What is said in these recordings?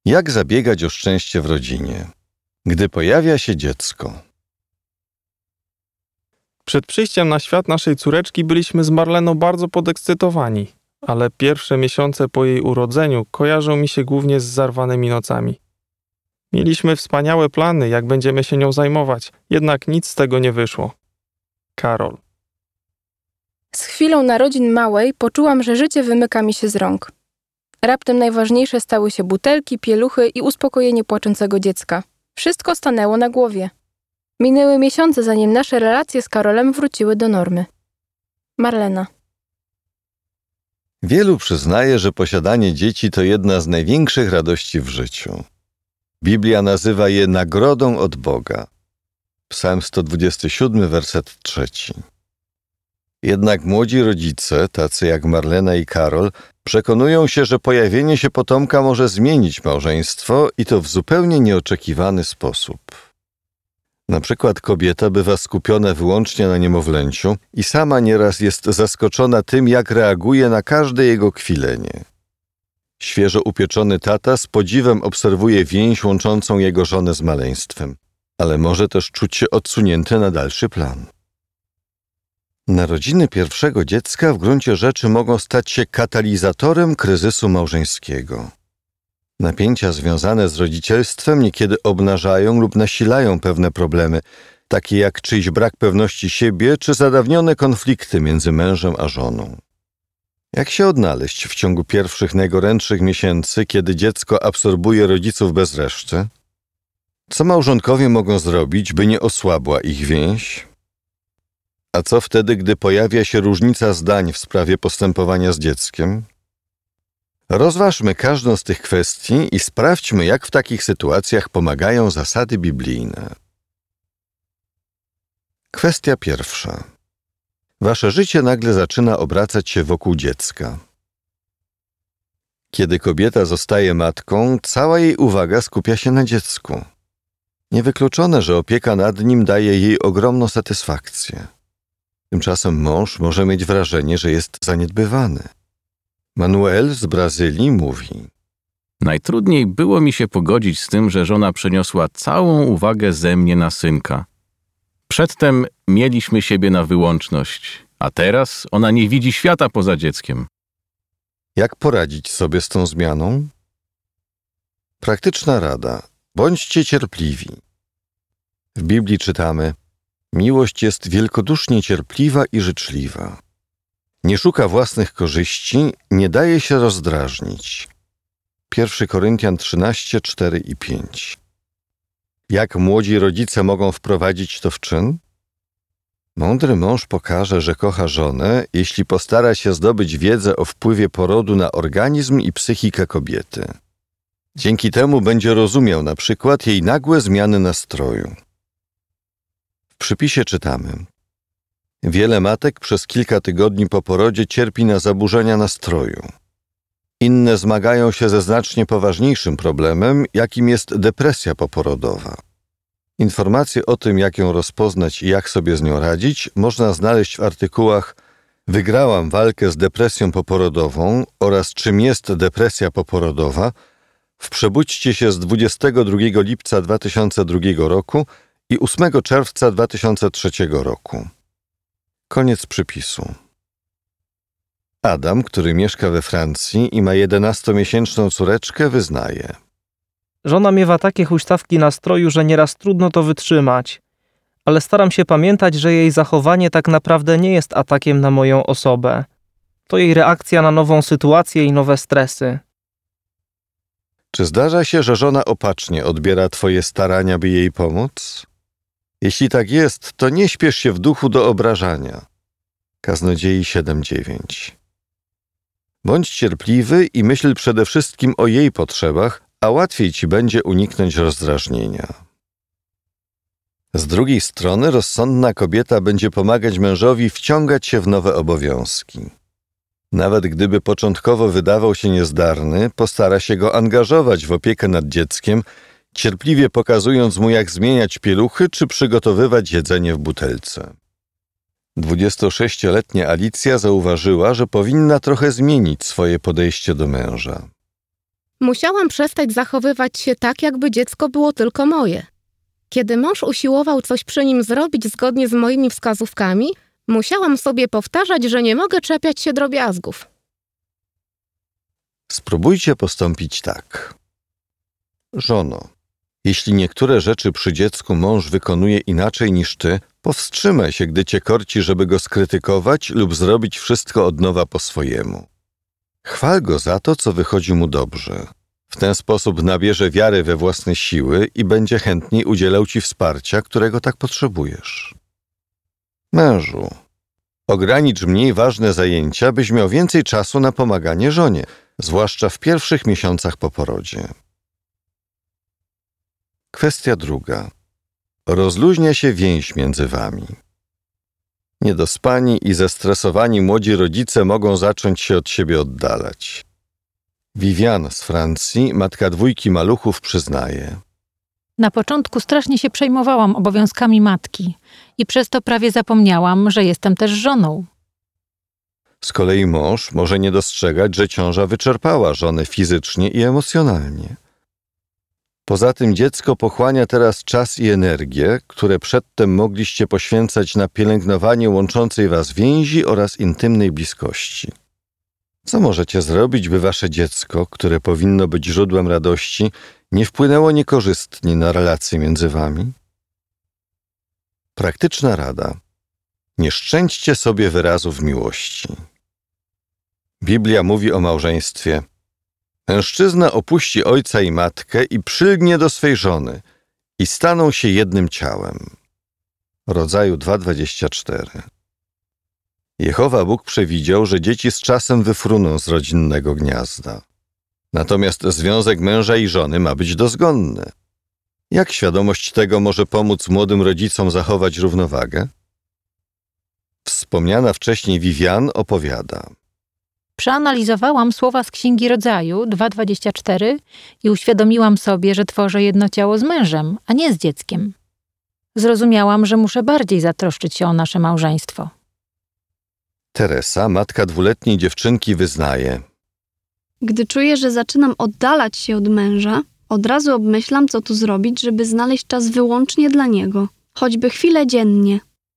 Jak zabiegać o szczęście w rodzinie? Gdy pojawia się dziecko. Przed przyjściem na świat naszej córeczki byliśmy z Marleną bardzo podekscytowani, ale pierwsze miesiące po jej urodzeniu kojarzą mi się głównie z zarwanymi nocami. Mieliśmy wspaniałe plany, jak będziemy się nią zajmować, jednak nic z tego nie wyszło. Karol. Z chwilą narodzin małej poczułam, że życie wymyka mi się z rąk. Raptem najważniejsze stały się butelki, pieluchy i uspokojenie płaczącego dziecka. Wszystko stanęło na głowie. Minęły miesiące, zanim nasze relacje z Karolem wróciły do normy. Marlena. Wielu przyznaje, że posiadanie dzieci to jedna z największych radości w życiu. Biblia nazywa je nagrodą od Boga. Psalm 127, werset 3. Jednak młodzi rodzice, tacy jak Marlena i Karol, przekonują się, że pojawienie się potomka może zmienić małżeństwo i to w zupełnie nieoczekiwany sposób. Na przykład kobieta bywa skupiona wyłącznie na niemowlęciu i sama nieraz jest zaskoczona tym, jak reaguje na każde jego kwilenie. Świeżo upieczony tata z podziwem obserwuje więź łączącą jego żonę z maleństwem, ale może też czuć się odsunięty na dalszy plan. Narodziny pierwszego dziecka w gruncie rzeczy mogą stać się katalizatorem kryzysu małżeńskiego. Napięcia związane z rodzicielstwem niekiedy obnażają lub nasilają pewne problemy, takie jak czyjś brak pewności siebie czy zadawnione konflikty między mężem a żoną. Jak się odnaleźć w ciągu pierwszych najgorętszych miesięcy, kiedy dziecko absorbuje rodziców bez reszty? Co małżonkowie mogą zrobić, by nie osłabła ich więź? A co wtedy, gdy pojawia się różnica zdań w sprawie postępowania z dzieckiem? Rozważmy każdą z tych kwestii i sprawdźmy, jak w takich sytuacjach pomagają zasady biblijne. Kwestia pierwsza. Wasze życie nagle zaczyna obracać się wokół dziecka. Kiedy kobieta zostaje matką, cała jej uwaga skupia się na dziecku. Niewykluczone, że opieka nad nim daje jej ogromną satysfakcję. Tymczasem mąż może mieć wrażenie, że jest zaniedbywany. Manuel z Brazylii mówi: Najtrudniej było mi się pogodzić z tym, że żona przeniosła całą uwagę ze mnie na synka. Przedtem mieliśmy siebie na wyłączność, a teraz ona nie widzi świata poza dzieckiem. Jak poradzić sobie z tą zmianą? Praktyczna rada. Bądźcie cierpliwi. W Biblii czytamy: miłość jest wielkodusznie cierpliwa i życzliwa. Nie szuka własnych korzyści, nie daje się rozdrażnić. 1 Koryntian 13, 4 i 5. Jak młodzi rodzice mogą wprowadzić to w czyn? Mądry mąż pokaże, że kocha żonę, jeśli postara się zdobyć wiedzę o wpływie porodu na organizm i psychikę kobiety. Dzięki temu będzie rozumiał na przykład jej nagłe zmiany nastroju. W przypisie czytamy: wiele matek przez kilka tygodni po porodzie cierpi na zaburzenia nastroju. Inne zmagają się ze znacznie poważniejszym problemem, jakim jest depresja poporodowa. Informacje o tym, jak ją rozpoznać i jak sobie z nią radzić, można znaleźć w artykułach Wygrałam walkę z depresją poporodową oraz Czym jest depresja poporodowa w Przebudźcie się z 22 lipca 2002 roku i 8 czerwca 2003 roku. Koniec przypisu. Adam, który mieszka we Francji i ma 11-miesięczną córeczkę, wyznaje: żona miewa takie huśtawki nastroju, że nieraz trudno to wytrzymać, ale staram się pamiętać, że jej zachowanie tak naprawdę nie jest atakiem na moją osobę. To jej reakcja na nową sytuację i nowe stresy. Czy zdarza się, że żona opacznie odbiera twoje starania, by jej pomóc? Jeśli tak jest, to nie śpiesz się w duchu do obrażania. Kaznodziei 7:9. Bądź cierpliwy i myśl przede wszystkim o jej potrzebach, a łatwiej ci będzie uniknąć rozdrażnienia. Z drugiej strony rozsądna kobieta będzie pomagać mężowi wciągać się w nowe obowiązki. Nawet gdyby początkowo wydawał się niezdarny, postara się go angażować w opiekę nad dzieckiem, cierpliwie pokazując mu, jak zmieniać pieluchy czy przygotowywać jedzenie w butelce. 26-letnia Alicja zauważyła, że powinna trochę zmienić swoje podejście do męża. Musiałam przestać zachowywać się tak, jakby dziecko było tylko moje. Kiedy mąż usiłował coś przy nim zrobić zgodnie z moimi wskazówkami, musiałam sobie powtarzać, że nie mogę czepiać się drobiazgów. Spróbujcie postąpić tak. Żono, jeśli niektóre rzeczy przy dziecku mąż wykonuje inaczej niż ty, powstrzymaj się, gdy cię korci, żeby go skrytykować lub zrobić wszystko od nowa po swojemu. Chwal go za to, co wychodzi mu dobrze. W ten sposób nabierze wiary we własne siły i będzie chętniej udzielał ci wsparcia, którego tak potrzebujesz. Mężu, ogranicz mniej ważne zajęcia, byś miał więcej czasu na pomaganie żonie, zwłaszcza w pierwszych miesiącach po porodzie. Kwestia druga. Rozluźnia się więź między wami. Niedospani i zestresowani młodzi rodzice mogą zacząć się od siebie oddalać. Vivian z Francji, matka 2 maluchów, przyznaje. Na początku strasznie się przejmowałam obowiązkami matki i przez to prawie zapomniałam, że jestem też żoną. Z kolei mąż może nie dostrzegać, że ciąża wyczerpała żonę fizycznie i emocjonalnie. Poza tym dziecko pochłania teraz czas i energię, które przedtem mogliście poświęcać na pielęgnowanie łączącej was więzi oraz intymnej bliskości. Co możecie zrobić, by wasze dziecko, które powinno być źródłem radości, nie wpłynęło niekorzystnie na relacje między wami? Praktyczna rada. Nie szczęście sobie wyrazów miłości. Biblia mówi o małżeństwie. Mężczyzna opuści ojca i matkę i przylgnie do swej żony i staną się jednym ciałem. Rodzaju 2:24. Jehowa Bóg przewidział, że dzieci z czasem wyfruną z rodzinnego gniazda. Natomiast związek męża i żony ma być dozgonny. Jak świadomość tego może pomóc młodym rodzicom zachować równowagę? Wspomniana wcześniej Vivian opowiada. Przeanalizowałam słowa z Księgi Rodzaju 2:24 i uświadomiłam sobie, że tworzę jedno ciało z mężem, a nie z dzieckiem. Zrozumiałam, że muszę bardziej zatroszczyć się o nasze małżeństwo. Teresa, matka 2-letniej dziewczynki, wyznaje. Gdy czuję, że zaczynam oddalać się od męża, od razu obmyślam, co tu zrobić, żeby znaleźć czas wyłącznie dla niego, choćby chwilę dziennie.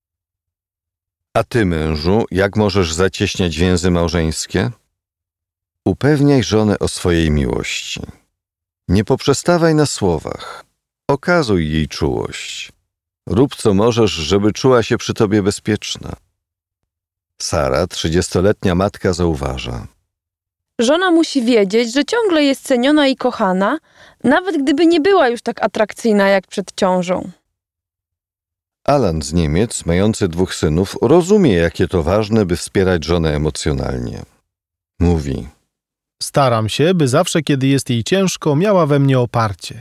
A ty, mężu, jak możesz zacieśniać więzy małżeńskie? Upewniaj żonę o swojej miłości. Nie poprzestawaj na słowach. Okazuj jej czułość. Rób co możesz, żeby czuła się przy tobie bezpieczna. Sara, 30-letnia matka, zauważa. Żona musi wiedzieć, że ciągle jest ceniona i kochana, nawet gdyby nie była już tak atrakcyjna jak przed ciążą. Alan z Niemiec, mający 2 synów, rozumie, jakie to ważne, by wspierać żonę emocjonalnie. Mówi. Staram się, by zawsze, kiedy jest jej ciężko, miała we mnie oparcie.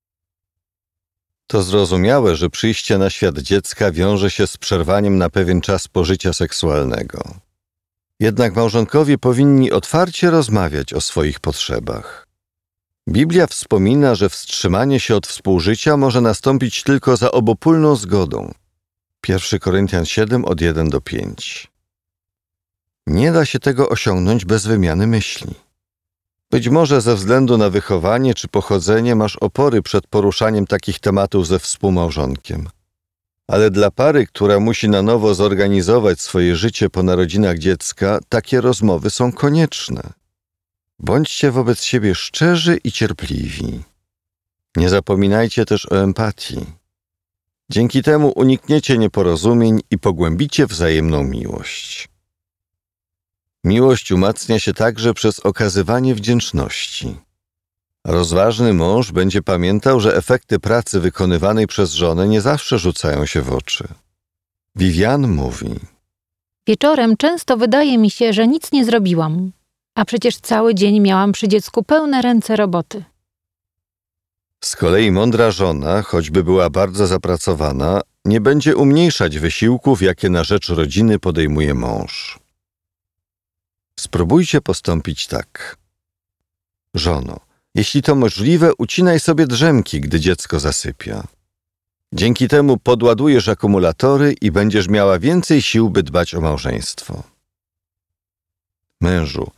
To zrozumiałe, że przyjście na świat dziecka wiąże się z przerwaniem na pewien czas pożycia seksualnego. Jednak małżonkowie powinni otwarcie rozmawiać o swoich potrzebach. Biblia wspomina, że wstrzymanie się od współżycia może nastąpić tylko za obopólną zgodą. 1 Koryntian 7, od 1 do 5. Nie da się tego osiągnąć bez wymiany myśli. Być może ze względu na wychowanie czy pochodzenie masz opory przed poruszaniem takich tematów ze współmałżonkiem. Ale dla pary, która musi na nowo zorganizować swoje życie po narodzinach dziecka, takie rozmowy są konieczne. Bądźcie wobec siebie szczerzy i cierpliwi. Nie zapominajcie też o empatii. Dzięki temu unikniecie nieporozumień i pogłębicie wzajemną miłość. Miłość umacnia się także przez okazywanie wdzięczności. Rozważny mąż będzie pamiętał, że efekty pracy wykonywanej przez żonę nie zawsze rzucają się w oczy. Vivian mówi. Wieczorem często wydaje mi się, że nic nie zrobiłam, a przecież cały dzień miałam przy dziecku pełne ręce roboty. Z kolei mądra żona, choćby była bardzo zapracowana, nie będzie umniejszać wysiłków, jakie na rzecz rodziny podejmuje mąż. Spróbujcie postąpić tak. Żono, jeśli to możliwe, ucinaj sobie drzemki, gdy dziecko zasypia. Dzięki temu podładujesz akumulatory i będziesz miała więcej sił, by dbać o małżeństwo. Mężu,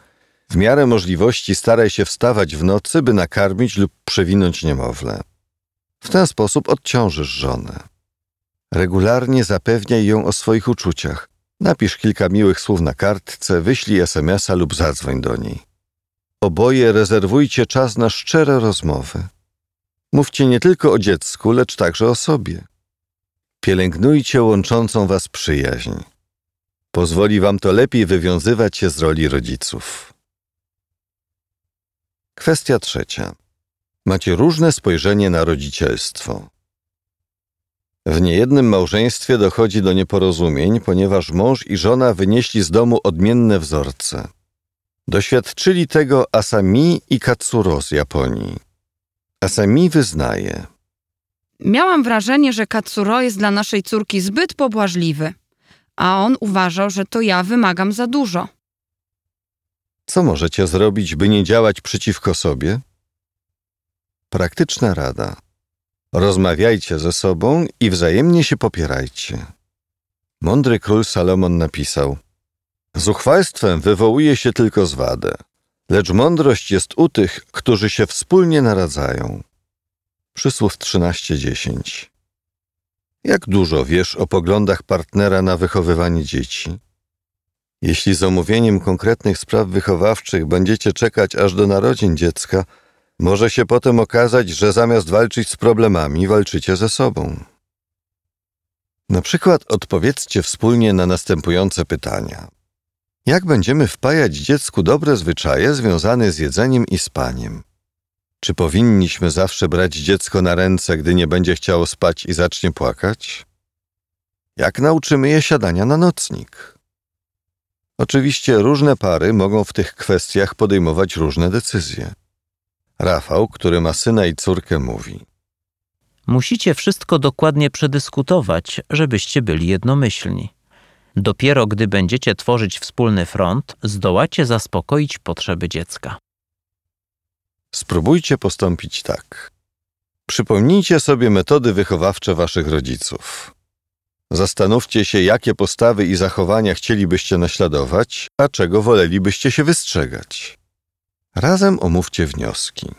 W miarę możliwości staraj się wstawać w nocy, by nakarmić lub przewinąć niemowlę. W ten sposób odciążysz żonę. Regularnie zapewniaj ją o swoich uczuciach. Napisz kilka miłych słów na kartce, wyślij SMS-a lub zadzwoń do niej. Oboje rezerwujcie czas na szczere rozmowy. Mówcie nie tylko o dziecku, lecz także o sobie. Pielęgnujcie łączącą was przyjaźń. Pozwoli wam to lepiej wywiązywać się z roli rodziców. Kwestia trzecia. Macie różne spojrzenie na rodzicielstwo. W niejednym małżeństwie dochodzi do nieporozumień, ponieważ mąż i żona wynieśli z domu odmienne wzorce. Doświadczyli tego Asami i Katsuro z Japonii. Asami wyznaje: Miałam wrażenie, że Katsuro jest dla naszej córki zbyt pobłażliwy, a on uważał, że to ja wymagam za dużo. Co możecie zrobić, by nie działać przeciwko sobie? Praktyczna rada. Rozmawiajcie ze sobą i wzajemnie się popierajcie. Mądry król Salomon napisał: Zuchwalstwem wywołuje się tylko zwadę, lecz mądrość jest u tych, którzy się wspólnie naradzają. Przysłów 13:10. Jak dużo wiesz o poglądach partnera na wychowywanie dzieci? Jeśli z omówieniem konkretnych spraw wychowawczych będziecie czekać aż do narodzin dziecka, może się potem okazać, że zamiast walczyć z problemami, walczycie ze sobą. Na przykład odpowiedzcie wspólnie na następujące pytania. Jak będziemy wpajać dziecku dobre zwyczaje związane z jedzeniem i spaniem? Czy powinniśmy zawsze brać dziecko na ręce, gdy nie będzie chciało spać i zacznie płakać? Jak nauczymy je siadania na nocnik? Oczywiście różne pary mogą w tych kwestiach podejmować różne decyzje. Rafał, który ma syna i córkę, mówi: Musicie wszystko dokładnie przedyskutować, żebyście byli jednomyślni. Dopiero gdy będziecie tworzyć wspólny front, zdołacie zaspokoić potrzeby dziecka. Spróbujcie postąpić tak. Przypomnijcie sobie metody wychowawcze waszych rodziców. Zastanówcie się, jakie postawy i zachowania chcielibyście naśladować, a czego wolelibyście się wystrzegać. Razem omówcie wnioski.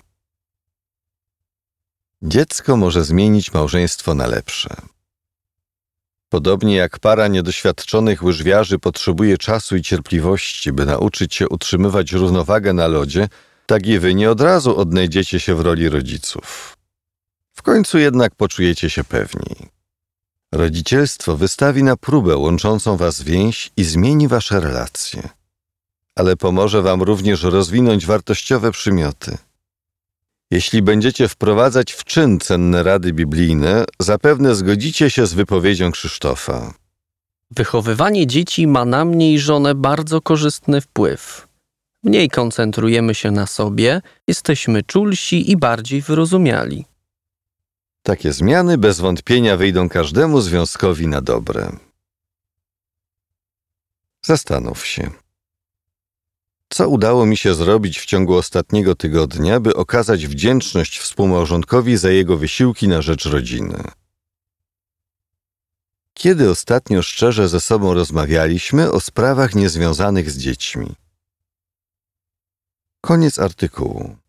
Dziecko może zmienić małżeństwo na lepsze. Podobnie jak para niedoświadczonych łyżwiarzy potrzebuje czasu i cierpliwości, by nauczyć się utrzymywać równowagę na lodzie, tak i wy nie od razu odnajdziecie się w roli rodziców. W końcu jednak poczujecie się pewniej. Rodzicielstwo wystawi na próbę łączącą was więź i zmieni wasze relacje. Ale pomoże wam również rozwinąć wartościowe przymioty. Jeśli będziecie wprowadzać w czyn cenne rady biblijne, zapewne zgodzicie się z wypowiedzią Krzysztofa. Wychowywanie dzieci ma na mnie i żonę bardzo korzystny wpływ. Mniej koncentrujemy się na sobie, jesteśmy czulsi i bardziej wyrozumiali. Takie zmiany bez wątpienia wyjdą każdemu związkowi na dobre. Zastanów się. Co udało mi się zrobić w ciągu ostatniego tygodnia, by okazać wdzięczność współmałżonkowi za jego wysiłki na rzecz rodziny? Kiedy ostatnio szczerze ze sobą rozmawialiśmy o sprawach niezwiązanych z dziećmi? Koniec artykułu.